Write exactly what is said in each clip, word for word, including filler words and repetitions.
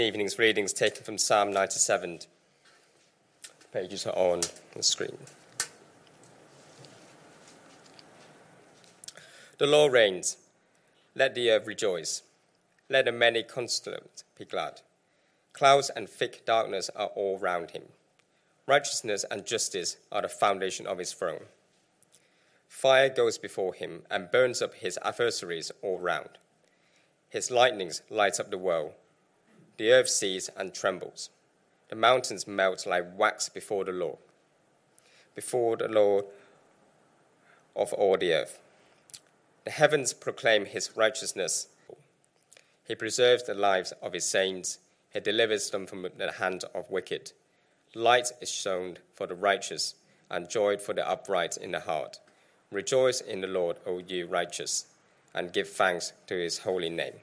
Evening's readings taken from Psalm ninety-seven. Pages are on the screen. The Lord reigns. Let the earth rejoice. Let the many constant be glad. Clouds and thick darkness are all round him. Righteousness and justice are the foundation of his throne. Fire goes before him and burns up his adversaries all round. His lightnings light up the world. The earth sees and trembles. The mountains melt like wax before the Lord, before the Lord of all the earth. The heavens proclaim his righteousness. He preserves the lives of his saints. He delivers them from the hand of wicked. Light is shown for the righteous, and joy for the upright in the heart. Rejoice in the Lord, O you righteous, and give thanks to his holy name.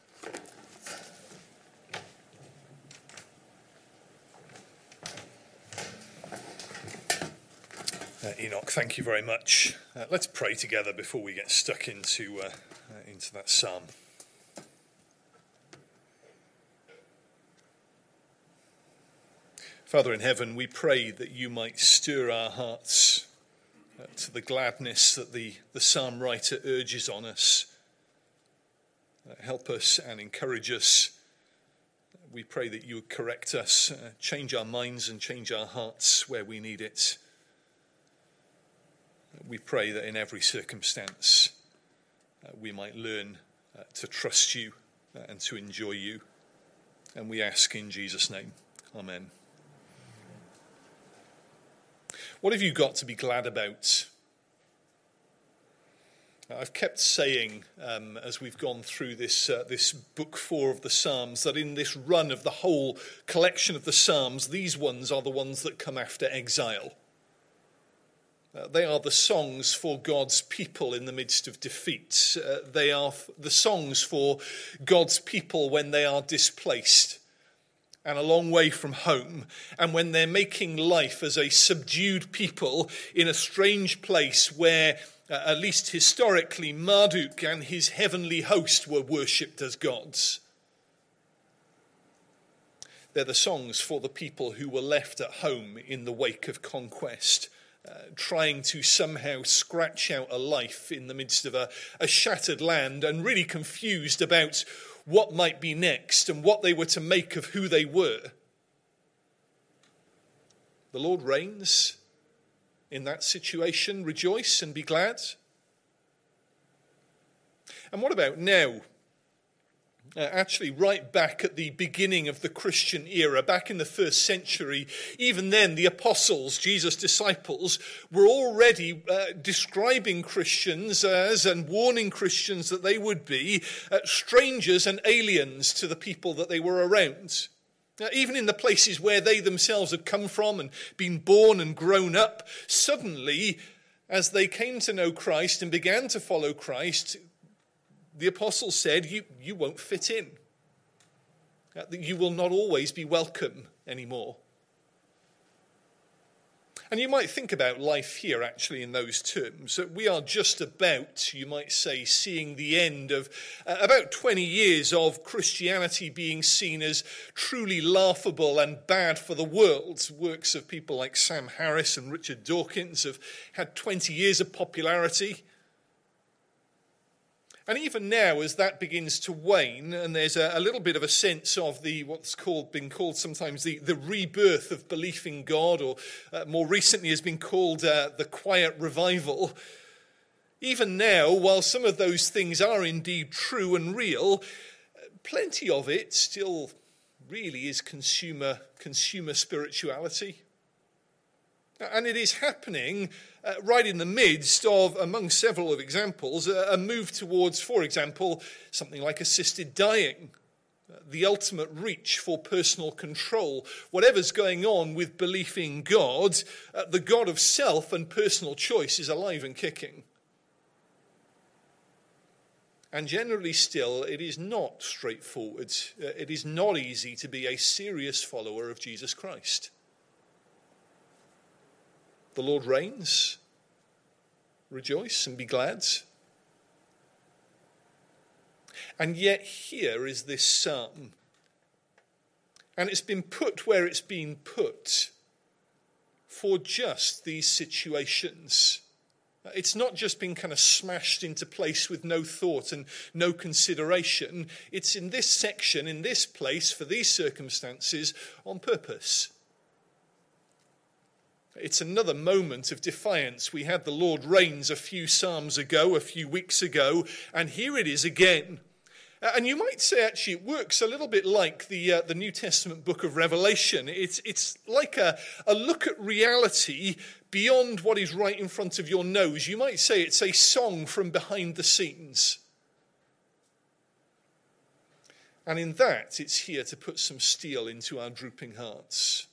Uh, Enoch, thank you very much. Uh, let's pray together before we get stuck into uh, uh, into that psalm. Father in heaven, we pray that you might stir our hearts uh, to the gladness that the, the psalm writer urges on us. Uh, help us and encourage us. We pray that you would correct us, uh, change our minds and change our hearts where we need it. We pray that in every circumstance uh, we might learn uh, to trust you uh, and to enjoy you. And we ask in Jesus' name. Amen. What have you got to be glad about? I've kept saying um, as we've gone through this uh, this book four of the Psalms that in this run of the whole collection of the Psalms, these ones are the ones that come after exile. Uh, they are the songs for God's people in the midst of defeat. Uh, they are f- the songs for God's people when they are displaced and a long way from home, and when they're making life as a subdued people in a strange place where, uh, at least historically, Marduk and his heavenly host were worshipped as gods. They're the songs for the people who were left at home in the wake of conquest, Uh, trying to somehow scratch out a life in the midst of a, a shattered land and really confused about what might be next and what they were to make of who they were. The Lord reigns in that situation. Rejoice and be glad. And what about now? Uh, actually, right back at the beginning of the Christian era, back in the first century, even then the apostles, Jesus' disciples, were already uh, describing Christians as and warning Christians that they would be uh, strangers and aliens to the people that they were around. Now, even in the places where they themselves had come from and been born and grown up, suddenly, as they came to know Christ and began to follow Christ, the apostles said, you, you won't fit in. That you will not always be welcome anymore. And you might think about life here actually in those terms. That we are just about, you might say, seeing the end of uh, about twenty years of Christianity being seen as truly laughable and bad for the world. Works of people like Sam Harris and Richard Dawkins have had twenty years of popularity. And even now, as that begins to wane, and there's a, a little bit of a sense of the what's called been called sometimes the, the rebirth of belief in God, or uh, more recently has been called uh, the quiet revival. Even now, while some of those things are indeed true and real, plenty of it still really is consumer consumer spirituality. And it is happening uh, right in the midst of, among several of examples, a, a move towards, for example, something like assisted dying, uh, the ultimate reach for personal control. Whatever's going on with belief in God, uh, the God of self and personal choice is alive and kicking. And generally still, it is not straightforward. Uh, it is not easy to be a serious follower of Jesus Christ. The Lord reigns. Rejoice and be glad. And yet here is this psalm And it's been put where it's been put for just these situations. It's not just been kind of smashed into place with no thought and no consideration. It's in this section, in this place, for these circumstances, on purpose. It's another moment of defiance. We had the Lord reigns a few psalms ago, a few weeks ago, and here it is again. And you might say, actually, it works a little bit like the uh, the New Testament book of Revelation. It's it's like a, a look at reality beyond what is right in front of your nose. You might say it's a song from behind the scenes. And in that, it's here to put some steel into our drooping hearts.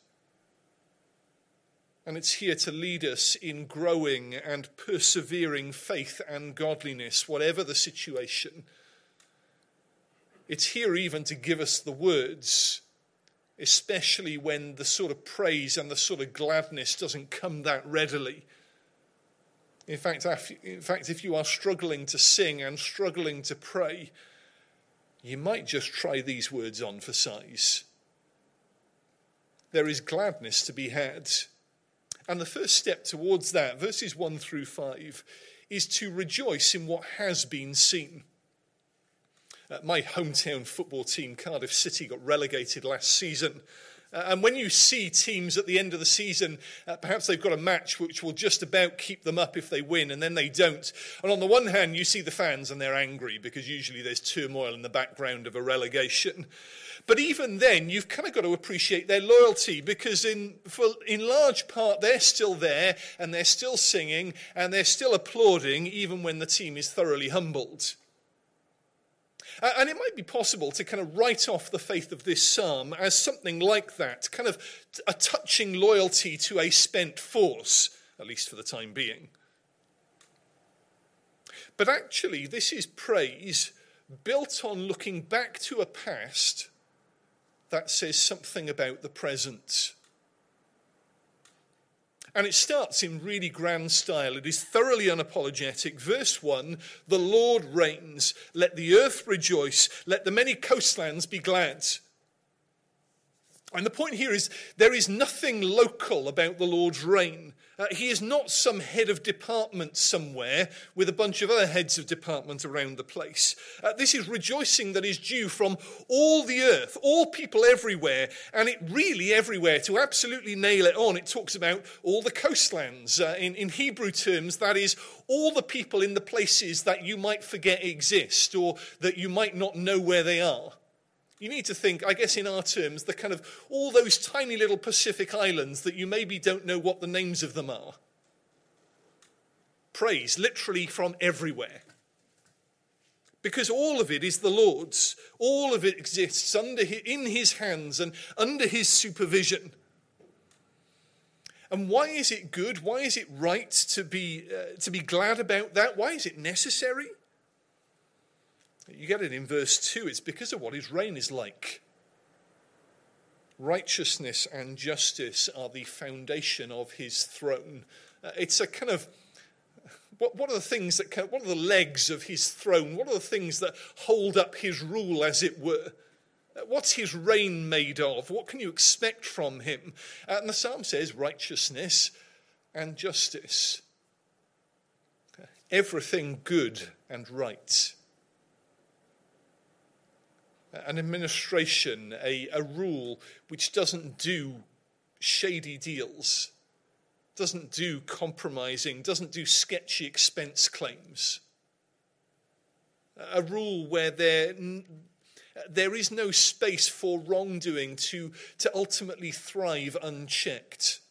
And it's here to lead us in growing and persevering faith and godliness, whatever the situation. It's here even to give us the words, especially when the sort of praise and the sort of gladness doesn't come that readily. In fact, in fact, if you are struggling to sing and struggling to pray, you might just try these words on for size. There is gladness to be had. And the first step towards that, verses one through five, is to rejoice in what has been seen. Uh, my hometown football team, Cardiff City, got relegated last season. Uh, and when you see teams at the end of the season, uh, perhaps they've got a match which will just about keep them up if they win, and then they don't. And on the one hand, you see the fans and they're angry because usually there's turmoil in the background of a relegation. But even then, you've kind of got to appreciate their loyalty because in, for, in large part, they're still there and they're still singing and they're still applauding even when the team is thoroughly humbled. And it might be possible to kind of write off the faith of this psalm as something like that, kind of a touching loyalty to a spent force, at least for the time being. But actually, this is praise built on looking back to a past that says something about the present. And it starts in really grand style. It is thoroughly unapologetic. Verse one, the Lord reigns. Let the earth rejoice. Let the many coastlands be glad. And the point here is there is nothing local about the Lord's reign. Uh, he is not some head of department somewhere with a bunch of other heads of department around the place. Uh, this is rejoicing that is due from all the earth, all people everywhere, and it really everywhere. To absolutely nail it on, it talks about all the coastlands. Uh, in, in Hebrew terms, that is all the people in the places that you might forget exist or that you might not know where they are. You need to think, I guess in our terms, the kind of all those tiny little Pacific islands that you maybe don't know what the names of them are. Praise, literally from everywhere. Because all of it is the Lord's. All of it exists under his, in his hands and under his supervision. And why is it good? Why is it right to be, uh, to be glad about that? Why is it necessary? You get it in verse two. It's because of what his reign is like. Righteousness and justice are the foundation of his throne. Uh, it's a kind of, what, what are the things that, can, what are the legs of his throne? What are the things that hold up his rule, as it were? Uh, what's his reign made of? What can you expect from him? Uh, and the psalm says righteousness and justice. Uh, everything good and right. An administration, a, a rule which doesn't do shady deals, doesn't do compromising, doesn't do sketchy expense claims. A rule where there, there is no space for wrongdoing to, to ultimately thrive unchecked.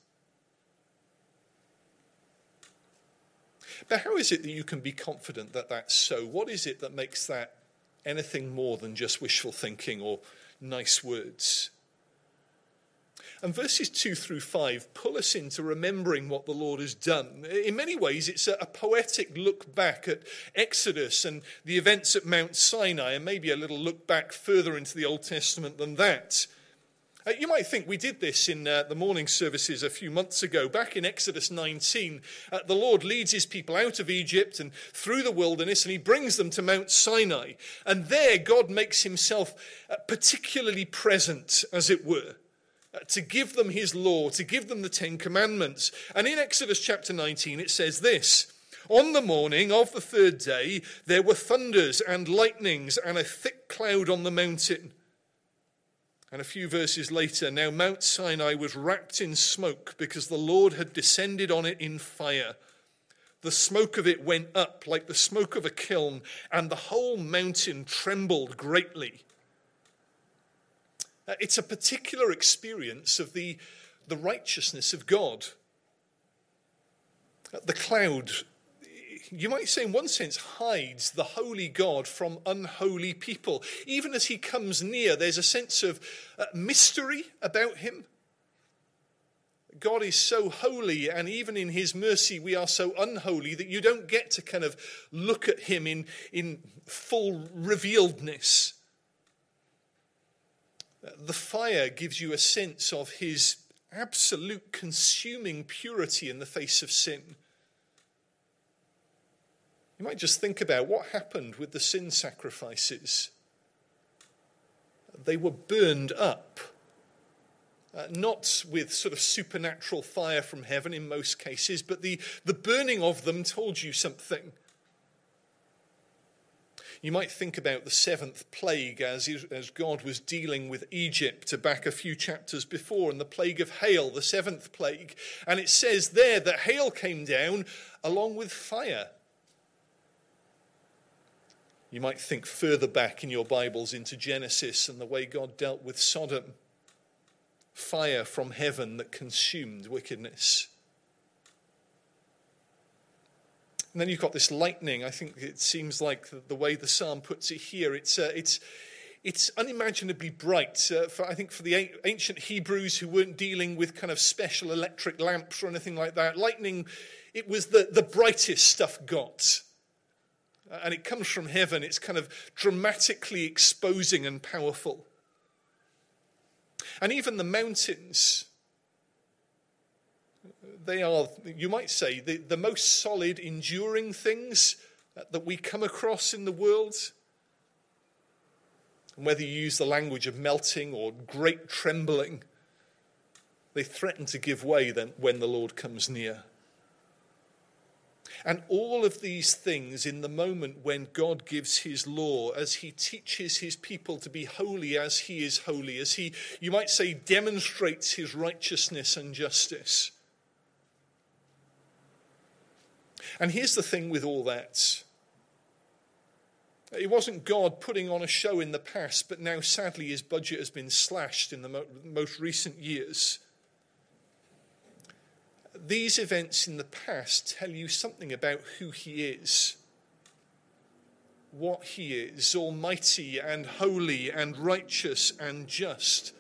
But how is it that you can be confident that that's so? What is it that makes that anything more than just wishful thinking or nice words? And verses two through five pull us into remembering what the Lord has done. In many ways, it's a, a poetic look back at Exodus and the events at Mount Sinai, and maybe a little look back further into the Old Testament than that. Uh, you might think we did this in uh, the morning services a few months ago. Back in Exodus nineteen, uh, the Lord leads his people out of Egypt and through the wilderness, and he brings them to Mount Sinai. And there God makes himself uh, particularly present, as it were, uh, to give them his law, to give them the Ten Commandments. And in Exodus chapter nineteen, it says this: "On the morning of the third day, there were thunders and lightnings and a thick cloud on the mountain." And a few verses later, "Now Mount Sinai was wrapped in smoke because the Lord had descended on it in fire. The smoke of it went up like the smoke of a kiln, and the whole mountain trembled greatly." Uh, It's a particular experience of the, the righteousness of God. Uh, The cloud, you might say in one sense, hides the holy God from unholy people. Even as he comes near, there's a sense of uh, mystery about him. God is so holy, and even in his mercy we are so unholy that you don't get to kind of look at him in, in full revealedness. The fire gives you a sense of his absolute consuming purity in the face of sin. You might just think about what happened with the sin sacrifices. They were burned up, uh, not with sort of supernatural fire from heaven in most cases, but the, the burning of them told you something. You might think about the seventh plague as, as God was dealing with Egypt back a few chapters before, and the plague of hail, the seventh plague. And it says there that hail came down along with fire. You might think further back in your Bibles into Genesis and the way God dealt with Sodom. Fire from heaven that consumed wickedness. And then you've got this lightning. I think it seems like the, the way the psalm puts it here, it's uh, it's it's unimaginably bright. Uh, for, I think for the a- ancient Hebrews who weren't dealing with kind of special electric lamps or anything like that, lightning, it was the, the brightest stuff got. And it comes from heaven. It's kind of dramatically exposing and powerful. And even the mountains, they are, you might say, the, the most solid, enduring things that we come across in the world. And whether you use the language of melting or great trembling, they threaten to give way then when the Lord comes near. And all of these things in the moment when God gives his law, as he teaches his people to be holy as he is holy, as he, you might say, demonstrates his righteousness and justice. And here's the thing with all that. It wasn't God putting on a show in the past, but now sadly his budget has been slashed in the mo- most recent years. These events in the past tell you something about who he is, what he is, almighty and holy and righteous and just.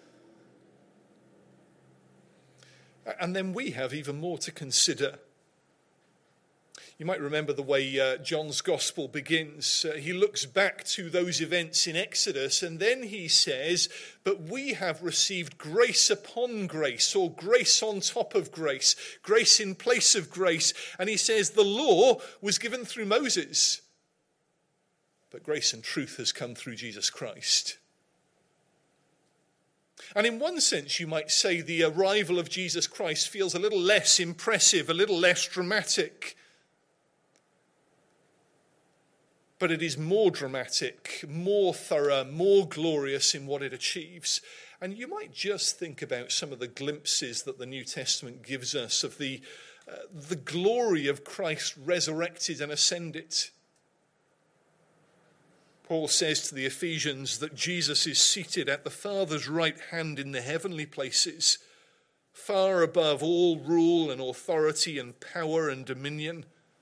And then we have even more to consider. You might remember the way uh, John's gospel begins. Uh, he looks back to those events in Exodus, and then he says, "But we have received grace upon grace," or grace on top of grace, grace in place of grace. And he says the law was given through Moses, but grace and truth has come through Jesus Christ. And in one sense, you might say the arrival of Jesus Christ feels a little less impressive, a little less dramatic. But it is more dramatic, more thorough, more glorious in what it achieves. And you might just think about some of the glimpses that the New Testament gives us of the, uh, the glory of Christ resurrected and ascended. Paul says to the Ephesians that Jesus is seated at the Father's right hand in the heavenly places, far above all rule and authority and power and dominion.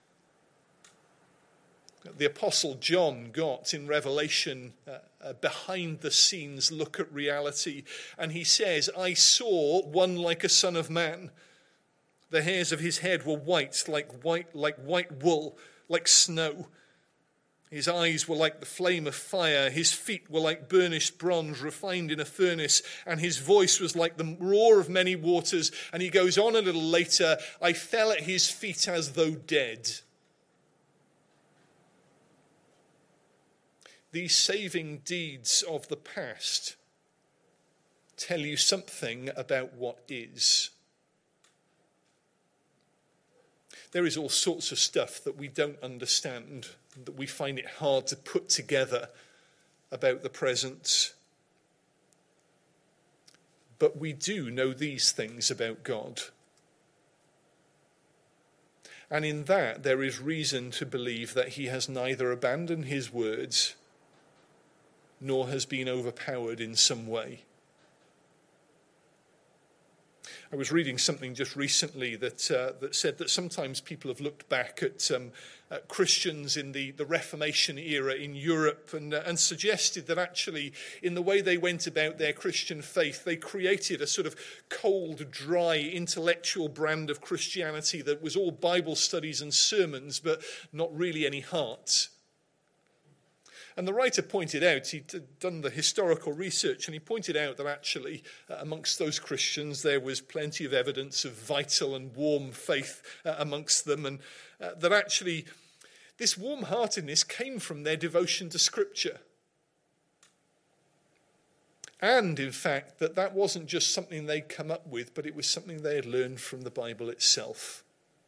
The Apostle John got in Revelation uh, a behind-the-scenes look at reality. And he says, "I saw one like a son of man. The hairs of his head were white, like white, like white wool, like snow. His eyes were like the flame of fire. His feet were like burnished bronze refined in a furnace. And his voice was like the roar of many waters. And he goes on a little later, I fell at his feet as though dead. These saving deeds of the past tell you something about what is. There is all sorts of stuff that we don't understand, that we find it hard to put together about the present. But we do know these things about God. And in that, there is reason to believe that he has neither abandoned his words nor has been overpowered in some way. I was reading something just recently that uh, that said that sometimes people have looked back at, um, at Christians in the, the Reformation era in Europe and, uh, and suggested that actually in the way they went about their Christian faith, they created a sort of cold, dry, intellectual brand of Christianity that was all Bible studies and sermons, but not really any heart. And the writer pointed out, he'd done the historical research, and he pointed out that actually uh, amongst those Christians there was plenty of evidence of vital and warm faith uh, amongst them, and uh, that actually this warm-heartedness came from their devotion to Scripture. And, in fact, that that wasn't just something they'd come up with, but it was something they had learned from the Bible itself,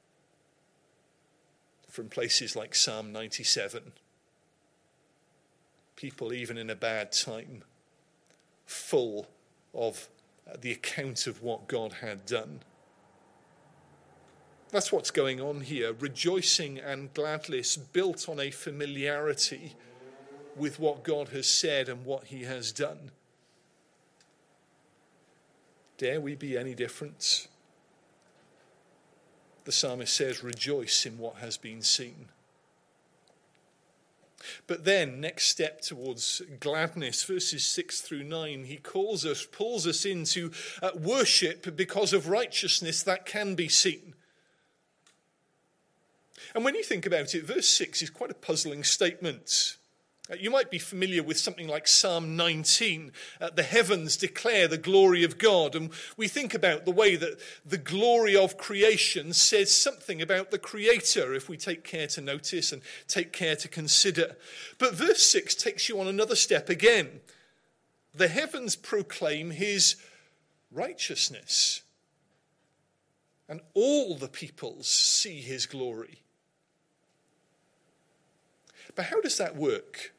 from places like Psalm ninety-seven. People, even in a bad time, full of the account of what God had done. That's what's going on here. Rejoicing and gladness built on a familiarity with what God has said and what he has done. Dare we be any different? The psalmist says, rejoice in what has been seen. But then, next step towards gladness, verses six through nine, he calls us, pulls us into uh, worship because of righteousness that can be seen. And when you think about it, verse six is quite a puzzling statement. Uh, you might be familiar with something like Psalm nineteen. Uh, the heavens declare the glory of God. And we think about the way that the glory of creation says something about the Creator, if we take care to notice and take care to consider. But verse six takes you on another step again. The heavens proclaim his righteousness, and all the peoples see his glory. But how does that work?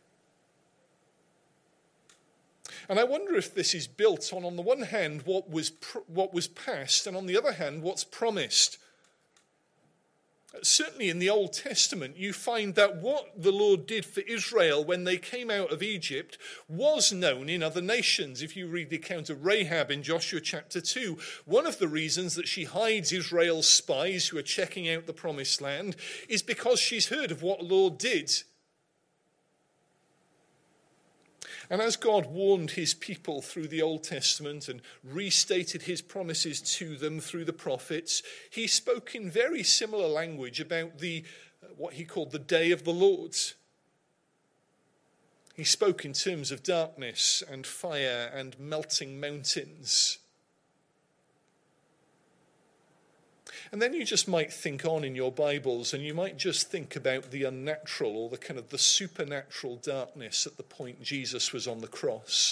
And I wonder if this is built on, on the one hand, what was pr- what was past, and on the other hand, what's promised. Certainly in the Old Testament, you find that what the Lord did for Israel when they came out of Egypt was known in other nations. If you read the account of Rahab in Joshua chapter two, one of the reasons that she hides Israel's spies who are checking out the promised land is because she's heard of what the Lord did. And as God warned his people through the Old Testament and restated his promises to them through the prophets, he spoke in very similar language about the what he called the day of the Lord. He spoke in terms of darkness and fire and melting mountains. And then you just might think on in your Bibles, and you might just think about the unnatural or the kind of the supernatural darkness at the point Jesus was on the cross.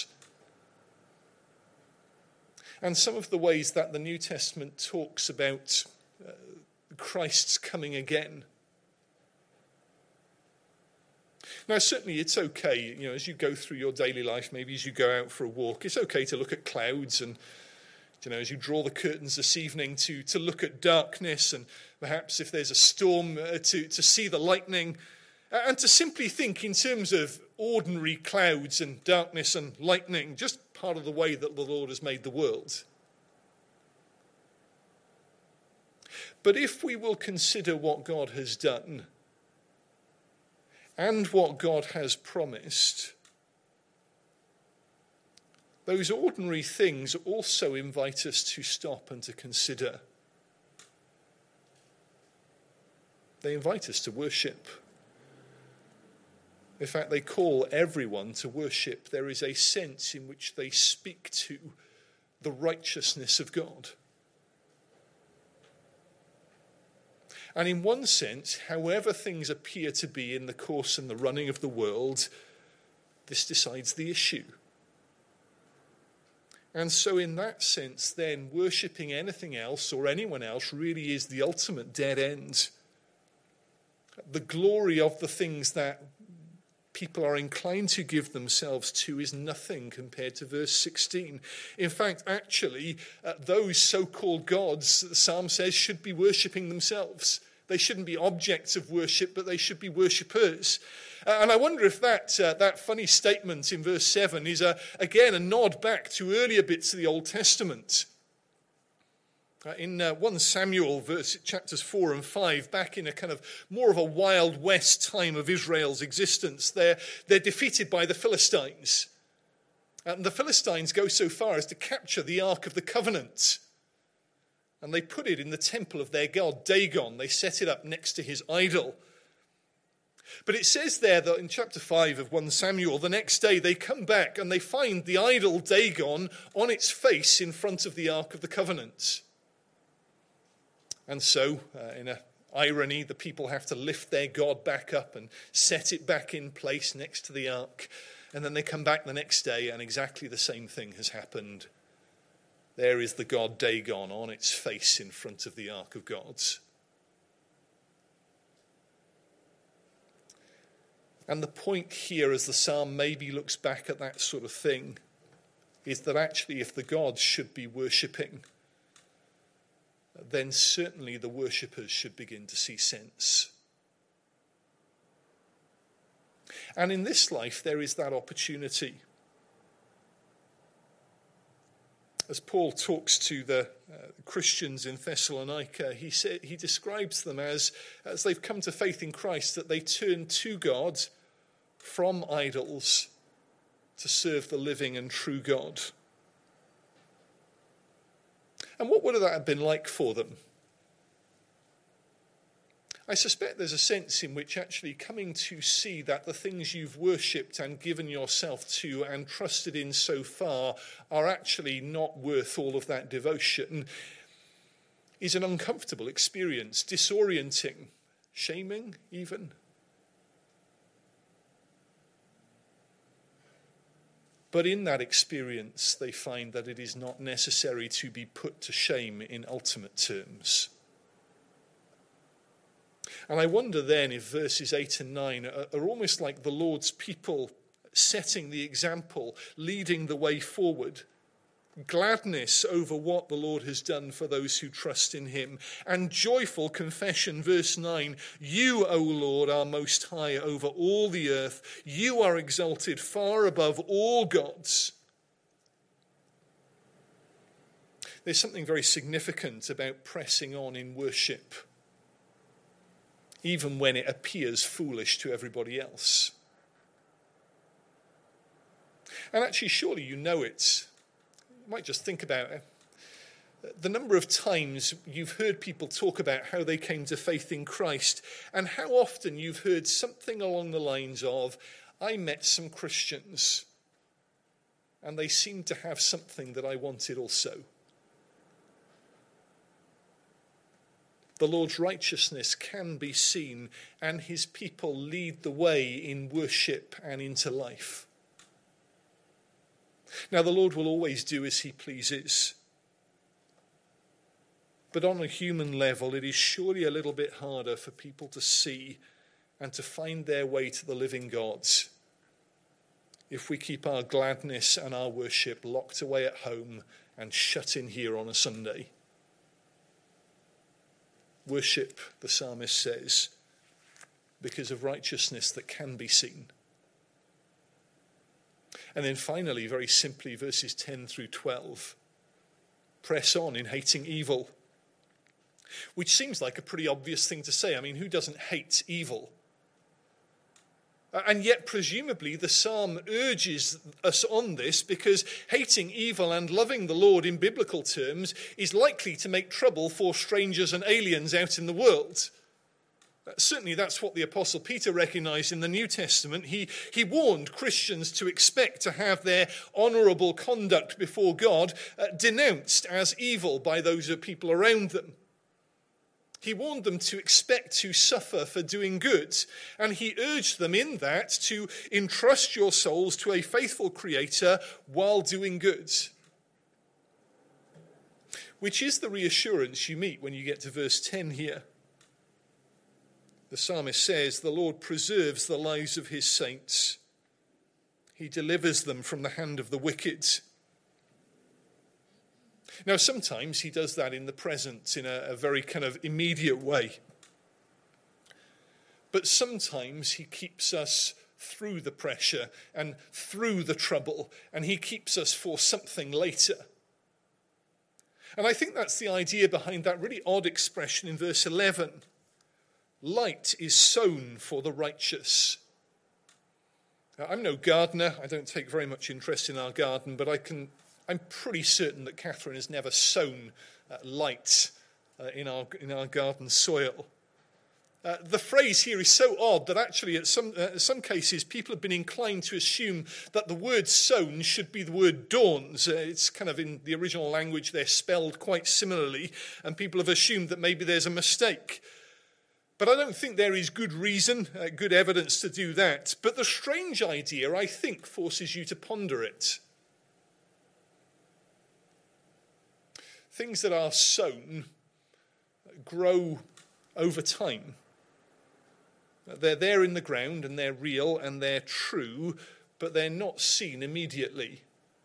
And some of the ways that the New Testament talks about uh, Christ's coming again. Now, certainly it's okay, you know, as you go through your daily life, maybe as you go out for a walk, it's okay to look at clouds and, you know, as you draw the curtains this evening, to, to look at darkness, and perhaps if there's a storm, uh, to, to see the lightning, uh, and to simply think in terms of ordinary clouds and darkness and lightning, just part of the way that the Lord has made the world. But if we will consider what God has done and what God has promised, those ordinary things also invite us to stop and to consider. They invite us to worship. In fact, they call everyone to worship. There is a sense in which they speak to the righteousness of God. And in one sense, however things appear to be in the course and the running of the world, this decides the issue. And so in that sense, then, worshipping anything else or anyone else really is the ultimate dead end. The glory of the things that people are inclined to give themselves to is nothing compared to verse sixteen. In fact, actually, uh, those so-called gods, the psalm says, should be worshipping themselves. They shouldn't be objects of worship, but they should be worshippers. Uh, and I wonder if that uh, that funny statement in verse seven is, a, again, a nod back to earlier bits of the Old Testament. Uh, in uh, First Samuel, verse, chapters four and five, back in a kind of more of a Wild West time of Israel's existence, they're, they're defeated by the Philistines. And the Philistines go so far as to capture the Ark of the Covenant. And they put it in the temple of their god, Dagon. They set it up next to his idol. But it says there that in chapter five of First Samuel, the next day they come back and they find the idol Dagon on its face in front of the Ark of the Covenant. And so, uh, in an irony, the people have to lift their God back up and set it back in place next to the ark. And then they come back the next day and exactly the same thing has happened. There is the god Dagon on its face in front of the ark of God's. And the point here, as the psalm maybe looks back at that sort of thing, is that actually if the gods should be worshipping, then certainly the worshippers should begin to see sense. And in this life, there is that opportunity. As Paul talks to the uh, Christians in Thessalonica, he said, he describes them as, as they've come to faith in Christ, that they turn to God from idols to serve the living and true God. And what would that have been like for them? I suspect there's a sense in which actually coming to see that the things you've worshipped and given yourself to and trusted in so far are actually not worth all of that devotion is an uncomfortable experience, disorienting, shaming even. But in that experience, they find that it is not necessary to be put to shame in ultimate terms. And I wonder then if verses eight and nine are, are almost like the Lord's people setting the example, leading the way forward. Gladness over what the Lord has done for those who trust in him. And joyful confession, verse nine, you, O Lord, are most high over all the earth. You are exalted far above all gods. There's something very significant about pressing on in worship, even when it appears foolish to everybody else. And actually, surely you know it. You might just think about it. The number of times you've heard people talk about how they came to faith in Christ, and how often you've heard something along the lines of, I met some Christians, and they seemed to have something that I wanted also. The Lord's righteousness can be seen, and his people lead the way in worship and into life. Now, the Lord will always do as he pleases. But on a human level, it is surely a little bit harder for people to see and to find their way to the living God if we keep our gladness and our worship locked away at home and shut in here on a Sunday. Worship, the psalmist says, because of righteousness that can be seen. And then finally, very simply, verses ten through twelve. Press on in hating evil. Which seems like a pretty obvious thing to say. I mean, who doesn't hate evil? And yet, presumably, the psalm urges us on this because hating evil and loving the Lord in biblical terms is likely to make trouble for strangers and aliens out in the world. Certainly that's what the Apostle Peter recognized in the New Testament. He, he warned Christians to expect to have their honorable conduct before God uh, denounced as evil by those people around them. He warned them to expect to suffer for doing good, and he urged them in that to entrust your souls to a faithful Creator while doing good. Which is the reassurance you meet when you get to verse ten here. The psalmist says, "The Lord preserves the lives of his saints. He delivers them from the hand of the wicked." Now, sometimes he does that in the present in a, a very kind of immediate way. But sometimes he keeps us through the pressure and through the trouble, and he keeps us for something later. And I think that's the idea behind that really odd expression in verse eleven. Light is sown for the righteous. Now, I'm no gardener. I don't take very much interest in our garden, but I can, I'm pretty certain that Catherine has never sown uh, light uh, in our in our garden soil. Uh, the phrase here is so odd that actually at some, uh, some cases people have been inclined to assume that the word sown should be the word dawns. Uh, it's kind of in the original language they're spelled quite similarly, and people have assumed that maybe there's a mistake. But I don't think there is good reason, uh, good evidence to do that. But the strange idea, I think, forces you to ponder it. Things that are sown grow over time. They're there in the ground and they're real and they're true, but they're not seen immediately.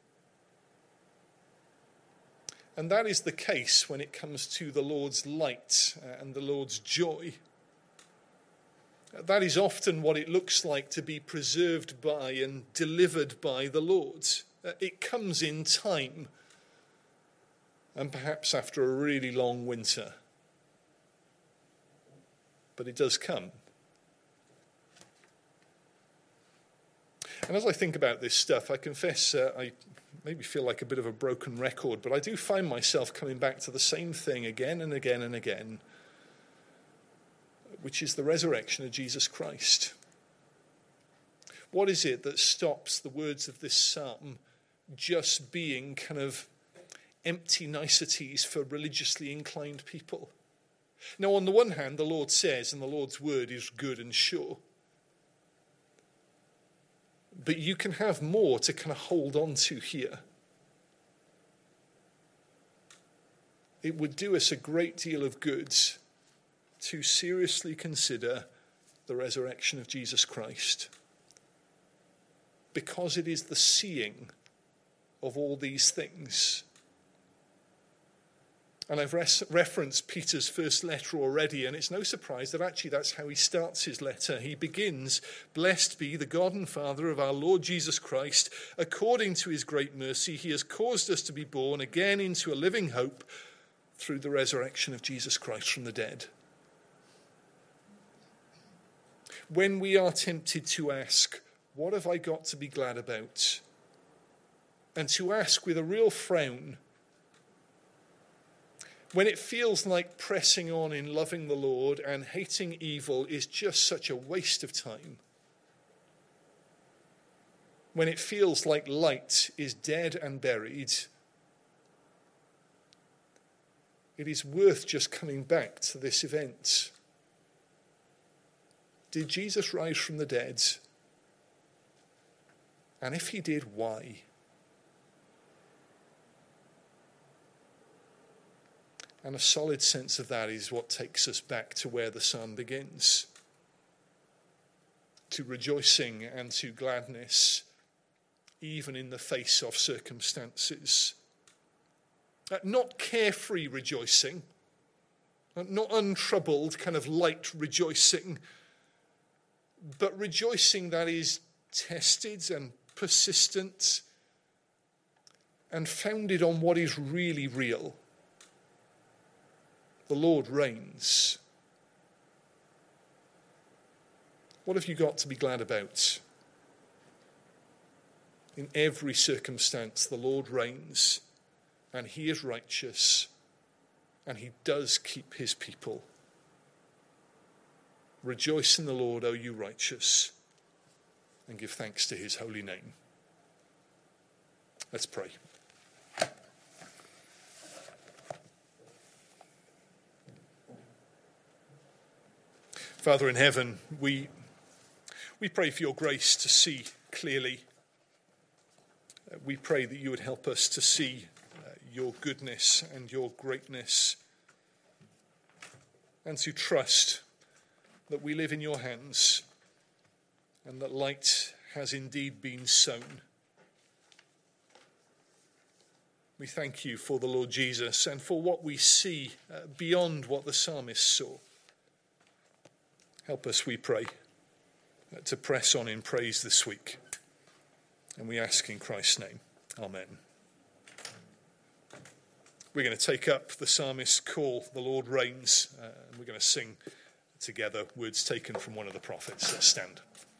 And that is the case when it comes to the Lord's light and the Lord's joy. That is often what it looks like to be preserved by and delivered by the Lord. It comes in time, and perhaps after a really long winter. But it does come. And as I think about this stuff, I confess uh, I maybe feel like a bit of a broken record, but I do find myself coming back to the same thing again and again and again, which is the resurrection of Jesus Christ. What is it that stops the words of this psalm just being kind of empty niceties for religiously inclined people? Now, on the one hand, the Lord says, and the Lord's word is good and sure. But you can have more to kind of hold on to here. It would do us a great deal of good to seriously consider the resurrection of Jesus Christ, because it is the seeing of all these things. And I've res- referenced Peter's first letter already, and it's no surprise that actually that's how he starts his letter. He begins, "Blessed be the God and Father of our Lord Jesus Christ. According to his great mercy, he has caused us to be born again into a living hope through the resurrection of Jesus Christ from the dead." When we are tempted to ask, what have I got to be glad about? And to ask with a real frown, when it feels like pressing on in loving the Lord and hating evil is just such a waste of time, when it feels like light is dead and buried, it is worth just coming back to this event. Did Jesus rise from the dead? And if he did, why? And a solid sense of that is what takes us back to where the psalm begins. To rejoicing and to gladness, even in the face of circumstances. Uh, not carefree rejoicing, uh, not untroubled, kind of light rejoicing, but rejoicing that is tested and persistent and founded on what is really real. The Lord reigns. What have you got to be glad about? In every circumstance, the Lord reigns, and he is righteous, and he does keep his people. Rejoice in the Lord, O you righteous, and give thanks to his holy name. Let's pray. Father in heaven, we, we pray for your grace to see clearly. Uh, we pray that you would help us to see uh, your goodness and your greatness, and to trust that we live in your hands and that light has indeed been sown. We thank you for the Lord Jesus and for what we see uh, beyond what the psalmist saw. Help us, we pray, uh, to press on in praise this week. And we ask in Christ's name. Amen. We're going to take up the psalmist's call, "The Lord reigns," uh, and we're going to sing together words taken from one of the prophets. Let's stand.